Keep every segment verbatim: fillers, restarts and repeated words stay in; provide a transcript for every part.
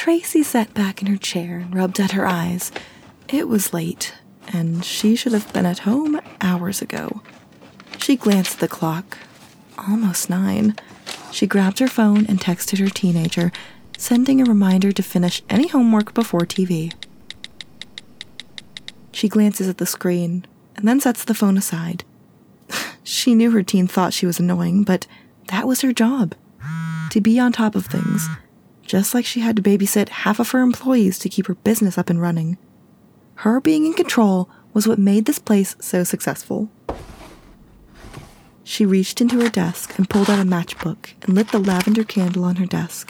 Tracy sat back in her chair and rubbed at her eyes. It was late, and she should have been at home hours ago. She glanced at the clock. Almost nine. She grabbed her phone and texted her teenager, sending a reminder to finish any homework before T V. She glances at the screen and then sets the phone aside. She knew her teen thought she was annoying, but that was her job. To be on top of things, just like she had to babysit half of her employees to keep her business up and running. Her being in control was what made this place so successful. She reached into her desk and pulled out a matchbook and lit the lavender candle on her desk.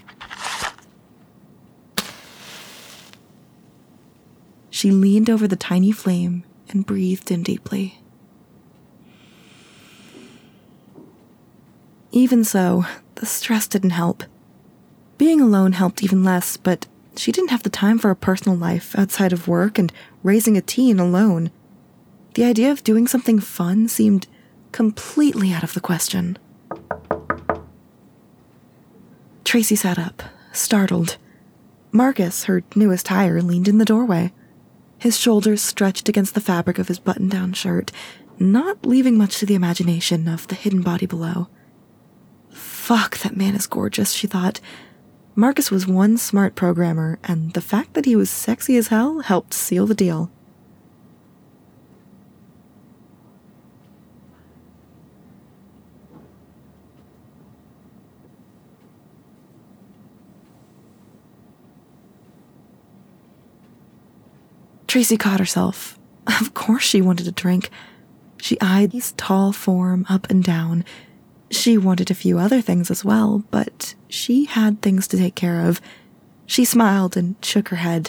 She leaned over the tiny flame and breathed in deeply. Even so, the stress didn't help. Being alone helped even less, but she didn't have the time for a personal life outside of work and raising a teen alone. The idea of doing something fun seemed completely out of the question. Tracy sat up, startled. Marcus, her newest hire, leaned in the doorway. His shoulders stretched against the fabric of his button-down shirt, not leaving much to the imagination of the hidden body below. Fuck, that man is gorgeous, she thought. Marcus was one smart programmer, and the fact that he was sexy as hell helped seal the deal. Tracy caught herself. Of course she wanted a drink. She eyed his tall form up and down. She wanted a few other things as well, but she had things to take care of. She smiled and shook her head.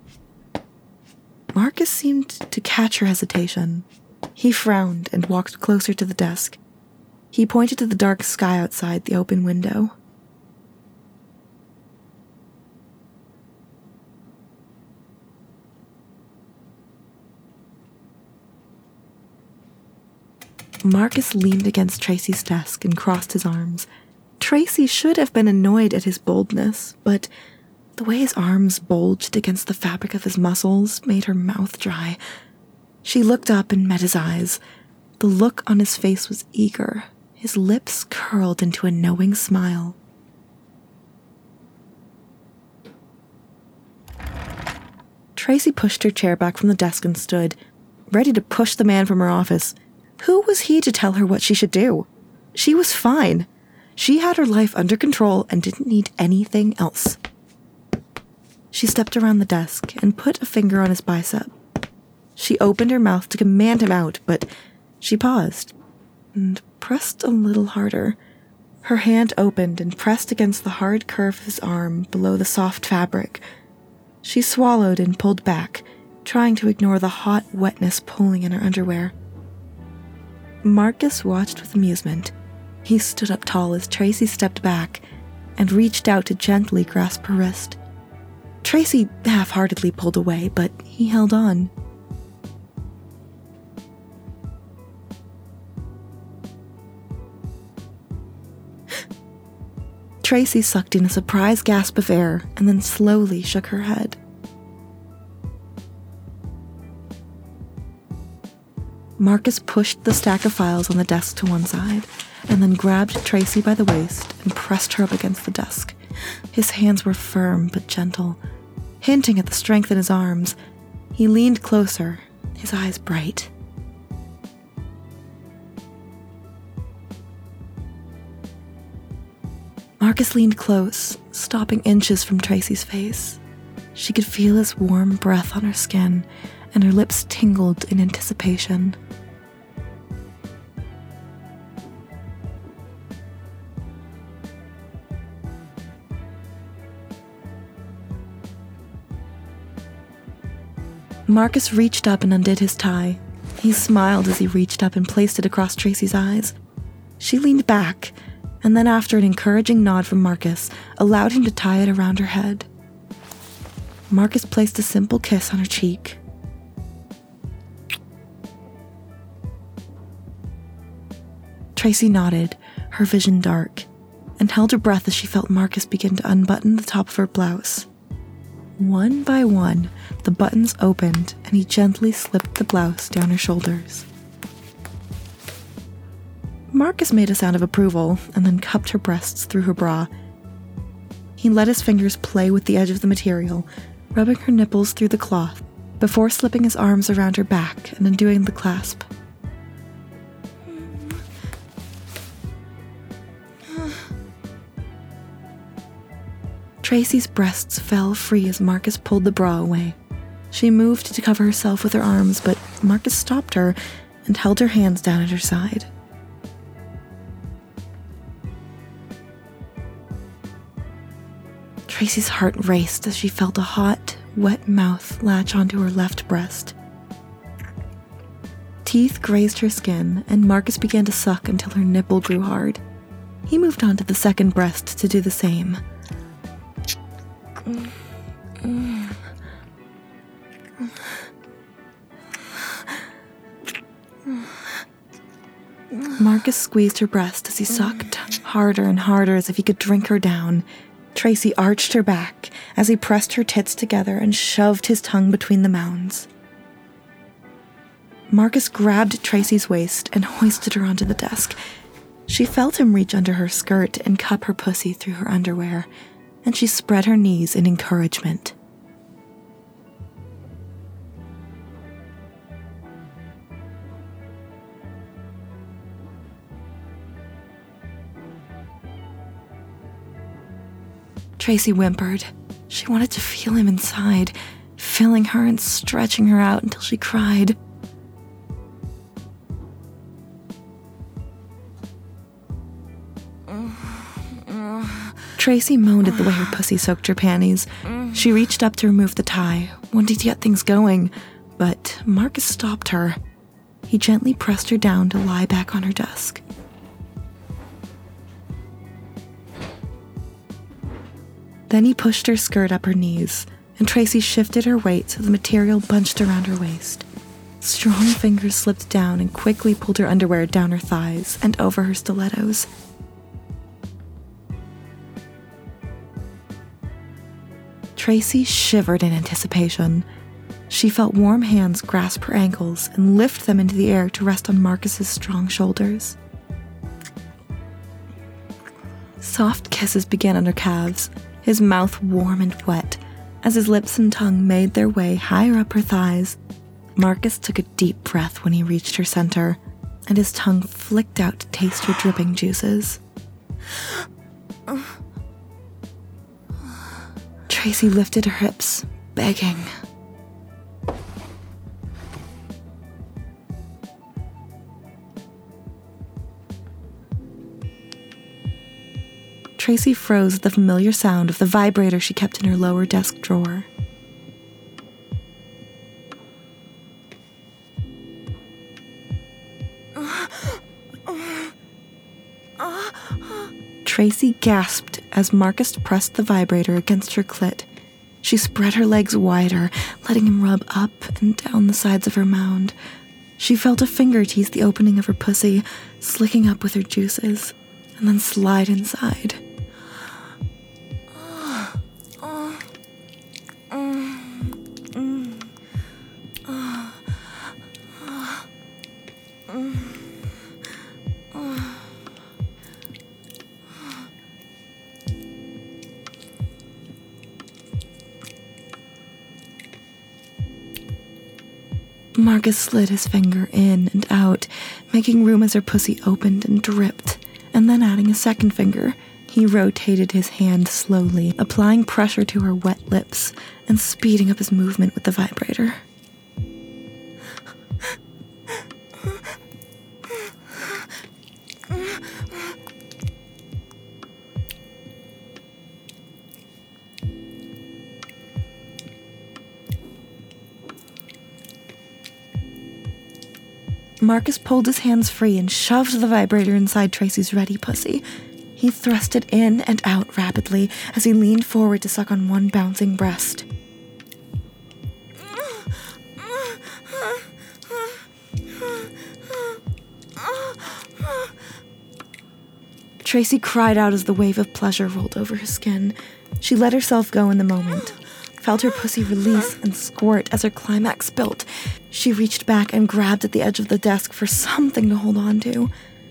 Marcus seemed to catch her hesitation. He frowned and walked closer to the desk. He pointed to the dark sky outside the open window. Marcus leaned against Tracy's desk and crossed his arms. Tracy should have been annoyed at his boldness, but the way his arms bulged against the fabric of his muscles made her mouth dry. She looked up and met his eyes. The look on his face was eager. His lips curled into a knowing smile. Tracy pushed her chair back from the desk and stood, ready to push the man from her office. Who was he to tell her what she should do? She was fine. She had her life under control and didn't need anything else. She stepped around the desk and put a finger on his bicep. She opened her mouth to command him out, but she paused and pressed a little harder. Her hand opened and pressed against the hard curve of his arm below the soft fabric. She swallowed and pulled back, trying to ignore the hot wetness pooling in her underwear. Marcus watched with amusement. He stood up tall as Tracy stepped back and reached out to gently grasp her wrist. Tracy half-heartedly pulled away, but he held on. Tracy sucked in a surprised gasp of air and then slowly shook her head. Marcus pushed the stack of files on the desk to one side, and then grabbed Tracy by the waist and pressed her up against the desk. His hands were firm but gentle, hinting at the strength in his arms. He leaned closer, his eyes bright. Marcus leaned close, stopping inches from Tracy's face. She could feel his warm breath on her skin, and her lips tingled in anticipation. Marcus reached up and undid his tie. He smiled as he reached up and placed it across Tracy's eyes. She leaned back, and then after an encouraging nod from Marcus, allowed him to tie it around her head. Marcus placed a simple kiss on her cheek. Tracy nodded, her vision dark, and held her breath as she felt Marcus begin to unbutton the top of her blouse. One by one, the buttons opened and he gently slipped the blouse down her shoulders. Marcus made a sound of approval and then cupped her breasts through her bra. He let his fingers play with the edge of the material, rubbing her nipples through the cloth, before slipping his arms around her back and undoing the clasp. Tracy's breasts fell free as Marcus pulled the bra away. She moved to cover herself with her arms, but Marcus stopped her and held her hands down at her side. Tracy's heart raced as she felt a hot, wet mouth latch onto her left breast. Teeth grazed her skin, and Marcus began to suck until her nipple grew hard. He moved on to the second breast to do the same. Marcus squeezed her breast as he sucked, harder and harder as if he could drink her down. Tracy arched her back as he pressed her tits together and shoved his tongue between the mounds. Marcus grabbed Tracy's waist and hoisted her onto the desk. She felt him reach under her skirt and cup her pussy through her underwear, and she spread her knees in encouragement. Tracy whimpered. She wanted to feel him inside, filling her and stretching her out until she cried. Tracy moaned at the way her pussy soaked her panties. She reached up to remove the tie, wanting to get things going, but Marcus stopped her. He gently pressed her down to lie back on her desk. Then he pushed her skirt up her knees, and Tracy shifted her weight so the material bunched around her waist. Strong fingers slipped down and quickly pulled her underwear down her thighs and over her stilettos. Tracy shivered in anticipation. She felt warm hands grasp her ankles and lift them into the air to rest on Marcus's strong shoulders. Soft kisses began on her calves, his mouth warm and wet, as his lips and tongue made their way higher up her thighs. Marcus took a deep breath when he reached her center, and his tongue flicked out to taste her dripping juices. Tracy lifted her hips, begging. Tracy froze at the familiar sound of the vibrator she kept in her lower desk drawer. Tracy gasped as Marcus pressed the vibrator against her clit. She spread her legs wider, letting him rub up and down the sides of her mound. She felt a finger tease the opening of her pussy, slicking up with her juices, and then slide inside. Marcus slid his finger in and out, making room as her pussy opened and dripped, and then adding a second finger. He rotated his hand slowly, applying pressure to her wet lips and speeding up his movement with the vibrator. Marcus pulled his hands free and shoved the vibrator inside Tracy's ready pussy. He thrust it in and out rapidly as he leaned forward to suck on one bouncing breast. Tracy cried out as the wave of pleasure rolled over her skin. She let herself go in the moment. felt her pussy release and squirt as her climax built. She reached back and grabbed at the edge of the desk for something to hold on to.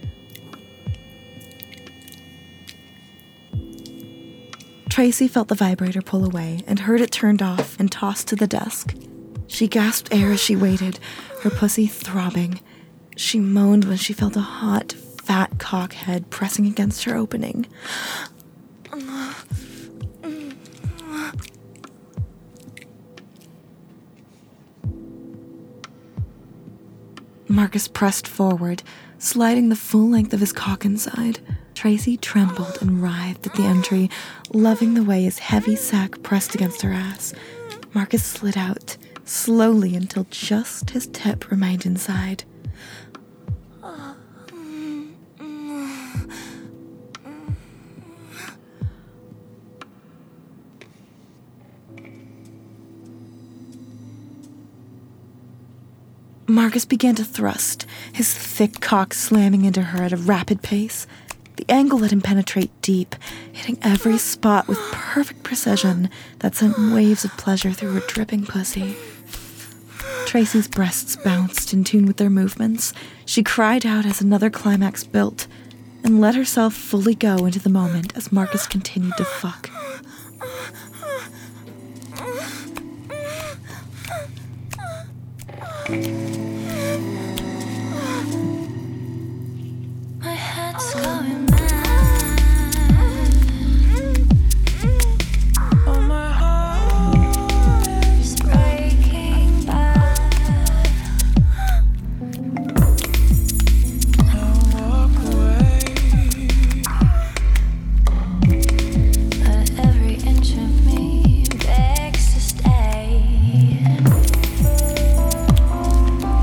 Tracy felt the vibrator pull away and heard it turned off and tossed to the desk. She gasped air as she waited, her pussy throbbing. She moaned when she felt a hot, fat cock head pressing against her opening. Marcus pressed forward, sliding the full length of his cock inside. Tracy trembled and writhed at the entry, loving the way his heavy sack pressed against her ass. Marcus slid out, slowly until just his tip remained inside. Marcus began to thrust, his thick cock slamming into her at a rapid pace. The angle let him penetrate deep, hitting every spot with perfect precision that sent waves of pleasure through her dripping pussy. Tracy's breasts bounced in tune with their movements. She cried out as another climax built, and let herself fully go into the moment as Marcus continued to fuck. My head's going mad. Oh, my heart is breaking bad. I'll walk away, but every inch of me begs to stay.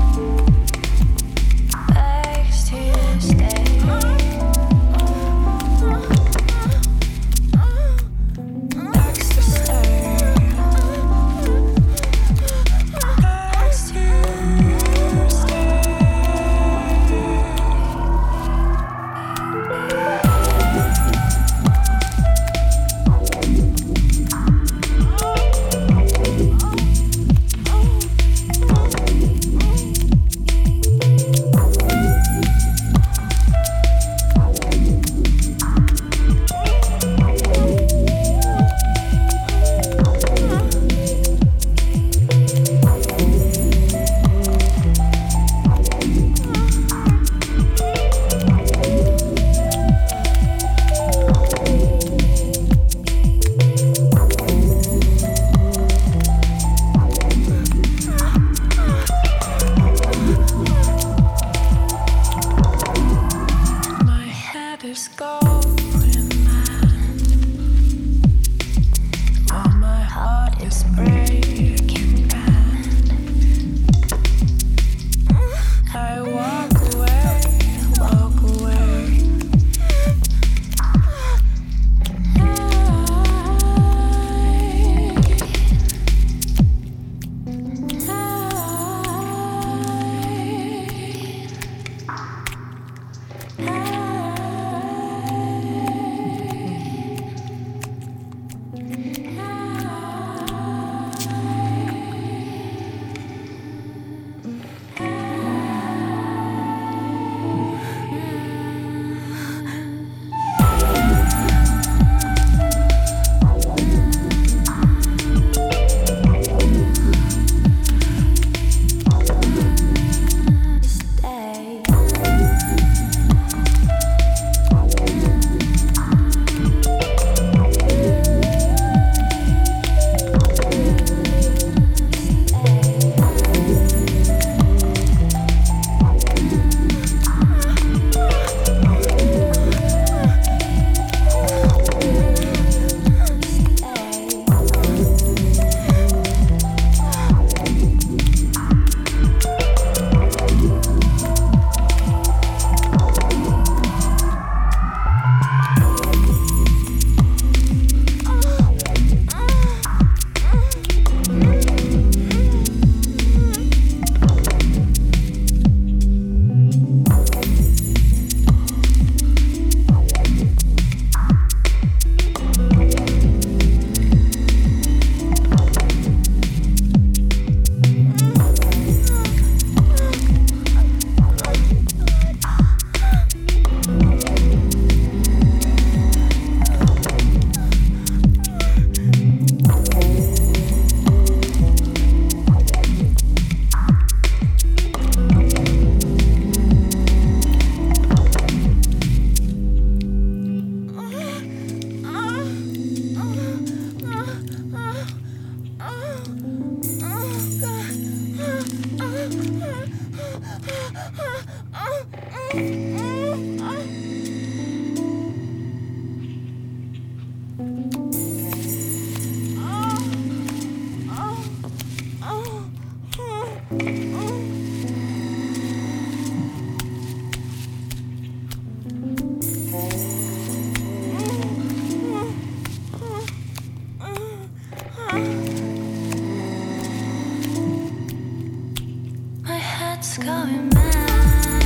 My head's going mad.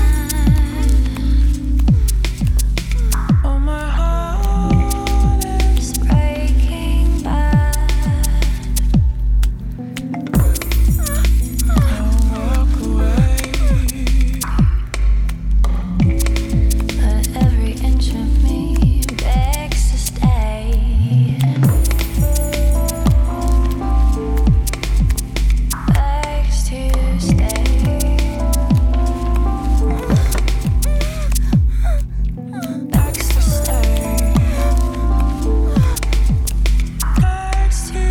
Oh, my heart is breaking bad. I'll walk away, but every inch of me begs to stay. Begs to stay. Begs to stay. Begs to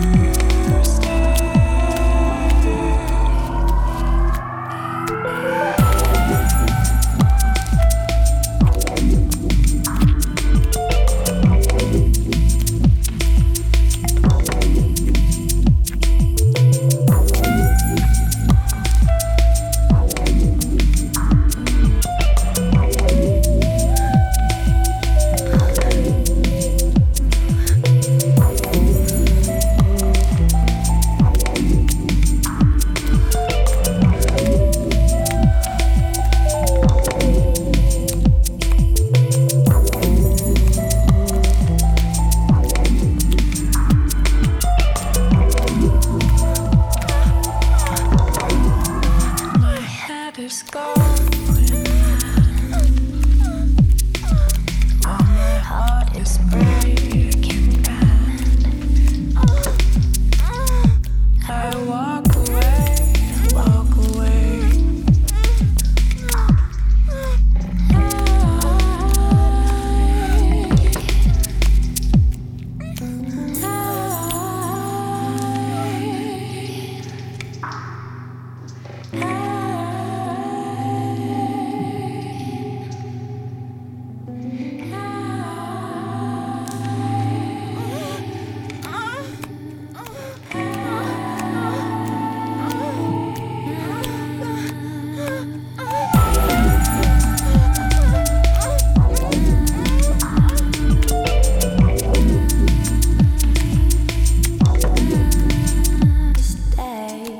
my head is going mad. Oh, my heart is breaking bad. I walk away, walk away. Stay.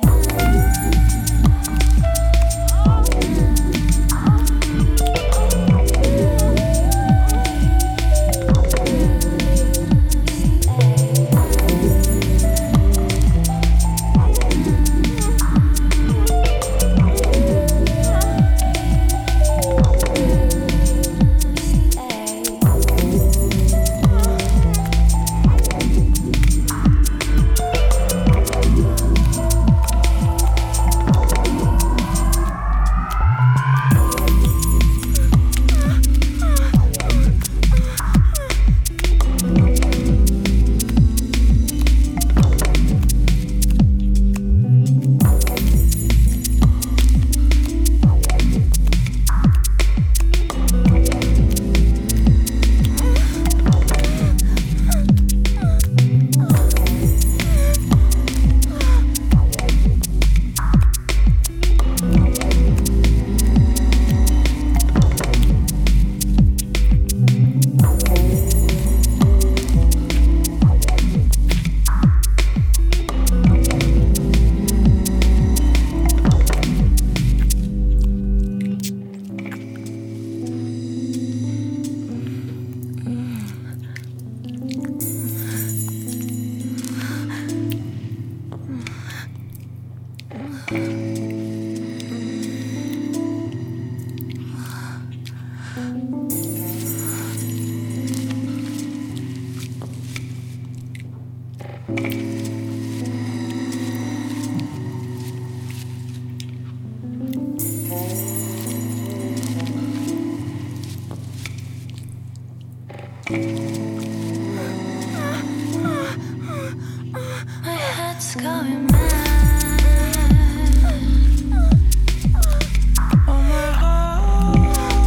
My head's going mad. Oh, my heart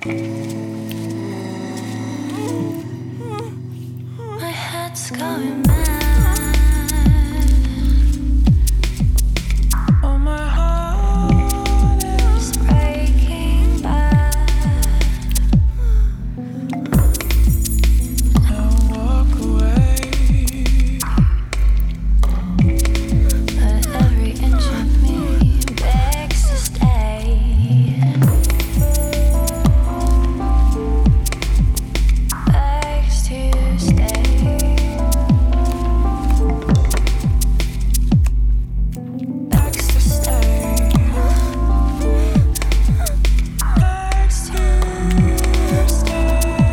My head's going mad. Oh, my heart is breaking bad. I walk away, but every inch of me begs to stay. Begs to stay. Begs to stay. Begs to stay.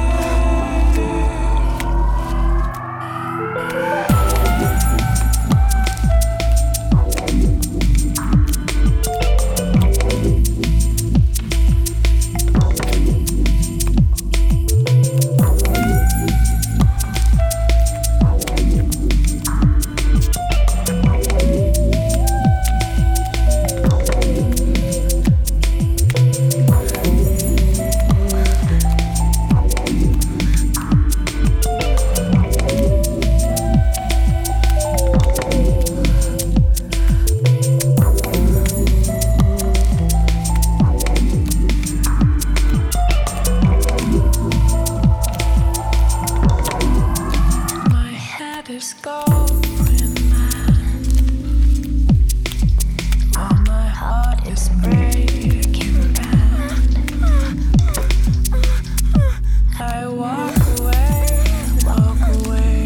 My head is going mad. Oh, my heart is breaking bad. I walk away, walk away.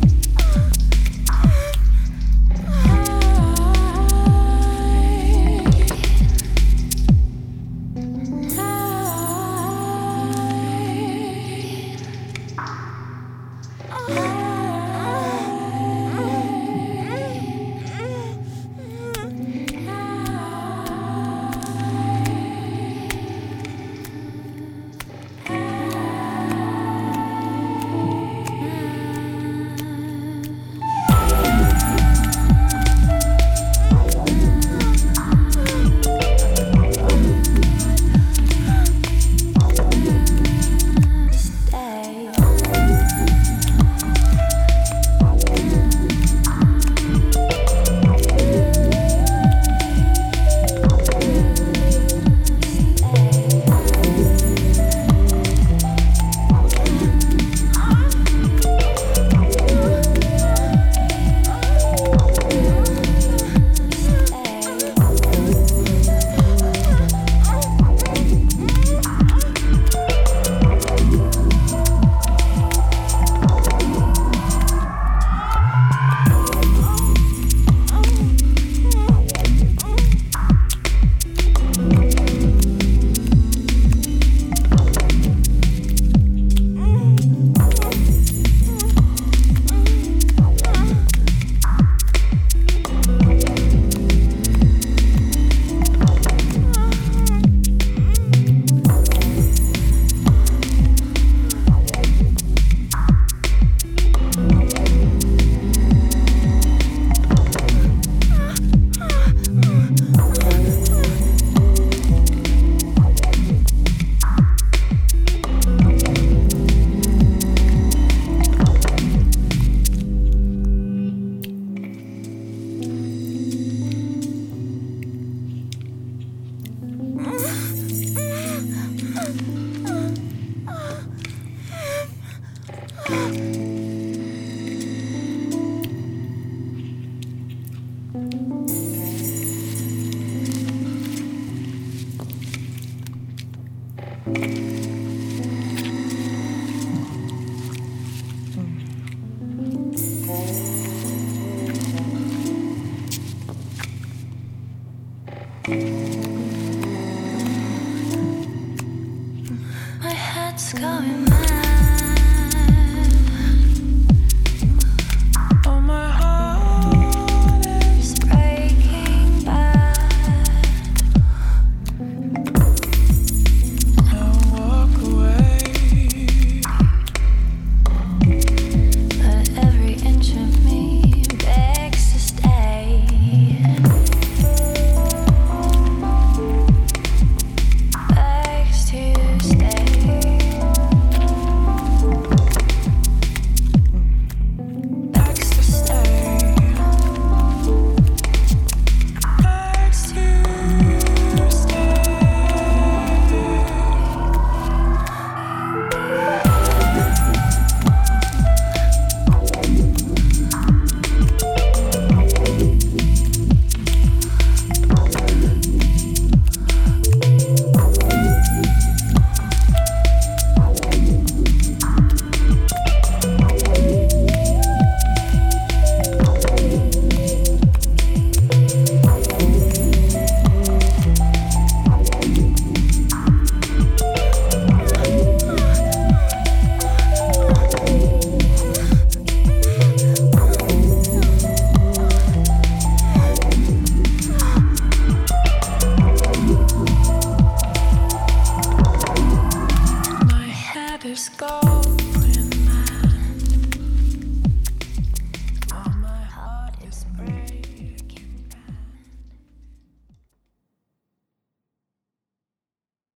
Stay. My head's going mad. Oh, my heart is breaking bad. I walk away, but every inch of me begs to stay. Begs to stay. microscope.